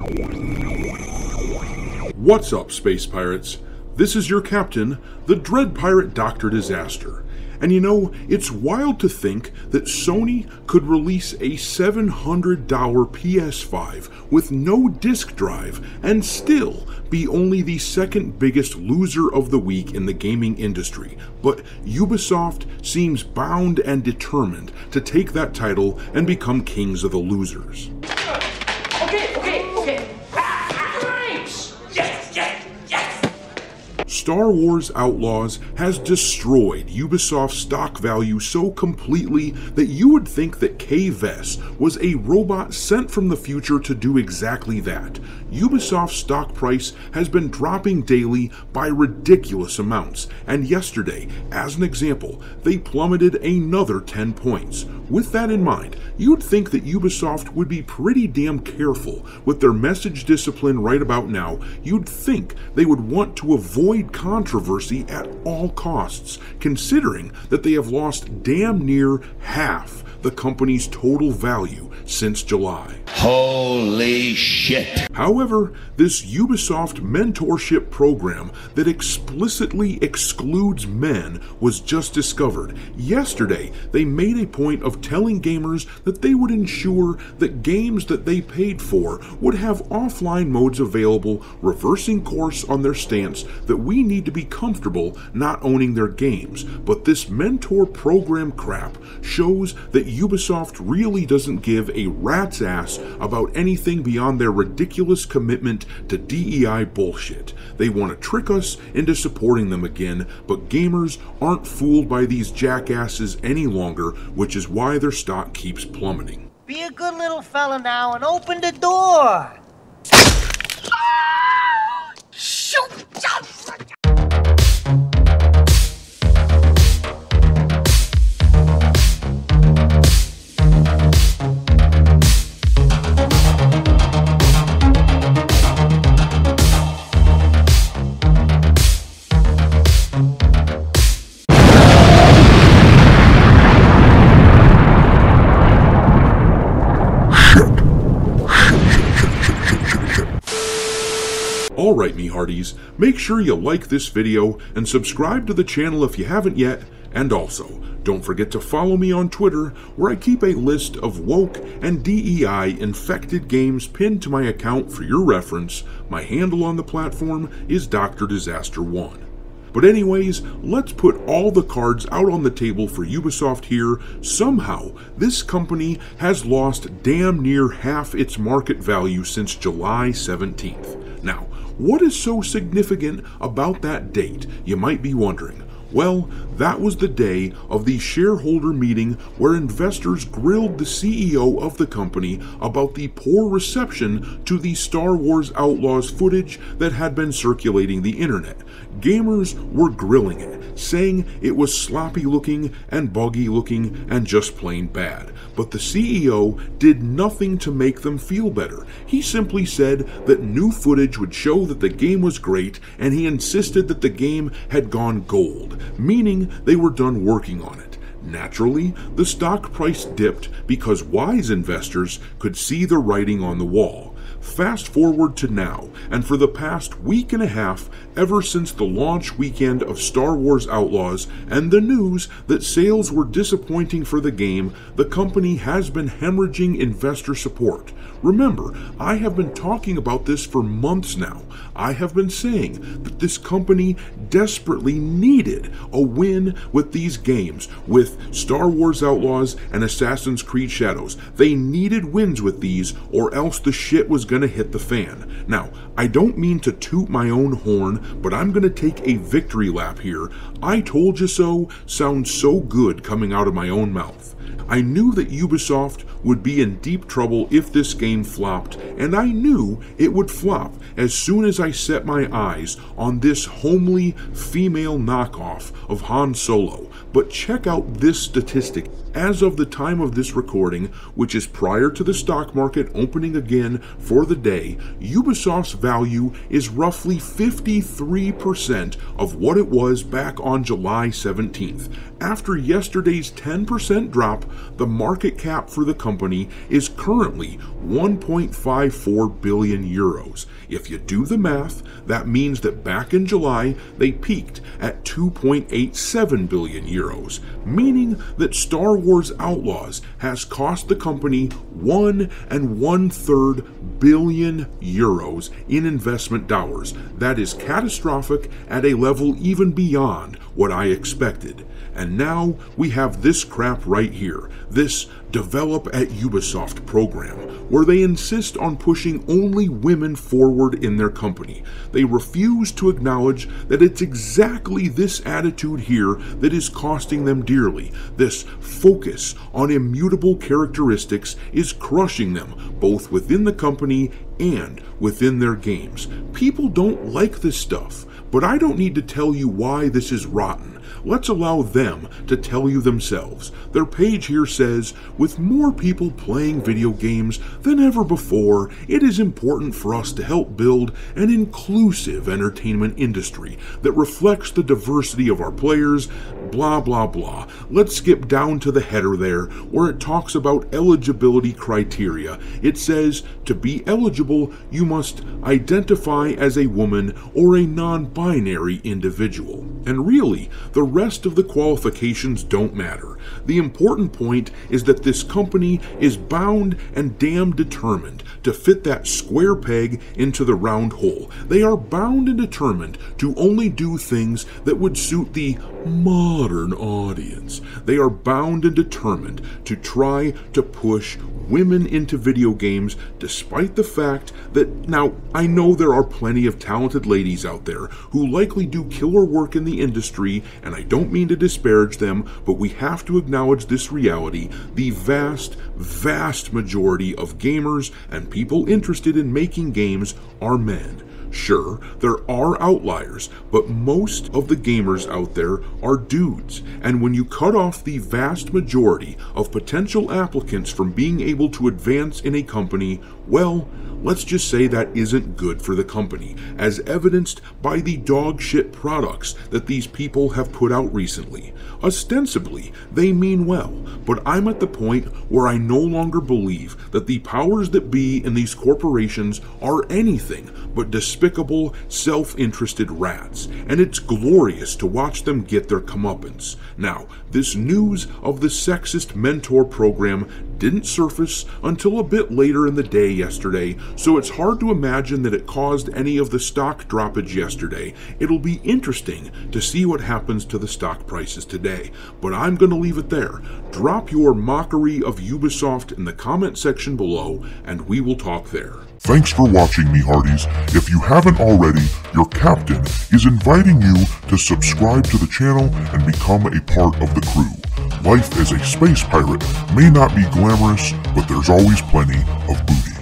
What's up, Space Pirates? This is your captain, the Dread Pirate Dr. Disaster. And you know, it's wild to think that Sony could release a $700 PS5 with no disk drive and still be only the second biggest loser of the week in the gaming industry. But Ubisoft seems bound and determined to take that title and become kings of the losers. Okay. Star Wars Outlaws has destroyed Ubisoft's stock value so completely that you would think that Kay Vess was a robot sent from the future to do exactly that. Ubisoft's stock price has been dropping daily by ridiculous amounts, and yesterday, as an example, they plummeted another 10 points. With that in mind, you'd think that Ubisoft would be pretty damn careful with their message discipline right about now. You'd think they would want to avoid controversy at all costs, considering that they have lost damn near half the company's total value since July. Holy shit. However, this Ubisoft mentorship program that explicitly excludes men was just discovered. Yesterday, they made a point of telling gamers that they would ensure that games that they paid for would have offline modes available, reversing course on their stance that we need to be comfortable not owning their games. But this mentor program crap shows that Ubisoft really doesn't give a rat's ass about anything beyond their ridiculous commitment to DEI bullshit. They want to trick us into supporting them again, but gamers aren't fooled by these jackasses any longer, which is why their stock keeps plummeting. Be a good little fella now and open the door. Shoot! Alright, me hearties, make sure you like this video and subscribe to the channel if you haven't yet, and also, don't forget to follow me on Twitter, where I keep a list of woke and DEI infected games pinned to my account for your reference. My handle on the platform is Dr. Disaster 1. But anyways, let's put all the cards out on the table for Ubisoft here. Somehow, this company has lost damn near half its market value since July 17th. Now, what is so significant about that date, you might be wondering? Well, that was the day of the shareholder meeting where investors grilled the CEO of the company about the poor reception to the Star Wars Outlaws footage that had been circulating the internet. Gamers were grilling it, saying it was sloppy looking and buggy looking and just plain bad. But the CEO did nothing to make them feel better. He simply said that new footage would show that the game was great, and he insisted that the game had gone gold, meaning they were done working on it. Naturally, the stock price dipped because wise investors could see the writing on the wall. Fast forward to now, and for the past week and a half, ever since the launch weekend of Star Wars Outlaws and the news that sales were disappointing for the game, the company has been hemorrhaging investor support. Remember, I have been talking about this for months now. I have been saying that this company desperately needed a win with these games, with Star Wars Outlaws and Assassin's Creed Shadows. They needed wins with these, or else the shit was going to hit the fan. Now, I don't mean to toot my own horn, but I'm going to take a victory lap here. I told you so sounds so good coming out of my own mouth. I knew that Ubisoft would be in deep trouble if this game flopped, and I knew it would flop as soon as I set my eyes on this homely female knockoff of Han Solo. But check out this statistic. as of the time of this recording, which is prior to the stock market opening again for the day, Ubisoft's value is roughly 53% of what it was back on July 17th. After yesterday's 10% drop, the market cap for the company is currently 1.54 billion euros. If you do the math, that means that back in July, they peaked at 2.87 billion euros, meaning that Star Wars Outlaws has cost the company 1 1/3 billion euros in investment dollars. That is catastrophic at a level even beyond what I expected. And now we have this crap right here, this Develop at Ubisoft program, where they insist on pushing only women forward in their company. They refuse to acknowledge that it's exactly this attitude here that is costing them dearly. This focus on immutable characteristics is crushing them, both within the company and within their games. People don't like this stuff, but I don't need to tell you why this is rotten. Let's allow them to tell you themselves. Their page here says, with more people playing video games than ever before, it is important for us to help build an inclusive entertainment industry that reflects the diversity of our players, blah blah blah. Let's skip down to the header there, where it talks about eligibility criteria. It says, to be eligible, you must identify as a woman or a non-binary individual. And really, the rest of the qualifications don't matter. The important point is that this company is bound and damn determined to fit that square peg into the round hole. They are bound and determined to only do things that would suit the modern audience. They are bound and determined to try to push women into video games, despite the fact that, now, I know there are plenty of talented ladies out there who likely do killer work in the industry, and I don't mean to disparage them, but we have to acknowledge this reality. The vast majority of gamers and people interested in making games are men. Sure, there are outliers, but most of the gamers out there are dudes, and when you cut off the vast majority of potential applicants from being able to advance in a company, well, let's just say that isn't good for the company, as evidenced by the dog shit products that these people have put out recently. Ostensibly, they mean well, but I'm at the point where I no longer believe that the powers that be in these corporations are anything but despicable, self-interested rats, and it's glorious to watch them get their comeuppance. Now, this news of the sexist mentor program didn't surface until a bit later in the day yesterday, so it's hard to imagine that it caused any of the stock droppage yesterday. It'll be interesting to see what happens to the stock prices today, but I'm going to leave it there. Drop your mockery of Ubisoft in the comment section below, and we will talk there. Thanks for watching, me hearties. If you haven't already, your captain is inviting you to subscribe to the channel and become a part of the crew. Life as a space pirate may not be glamorous, but there's always plenty of booty.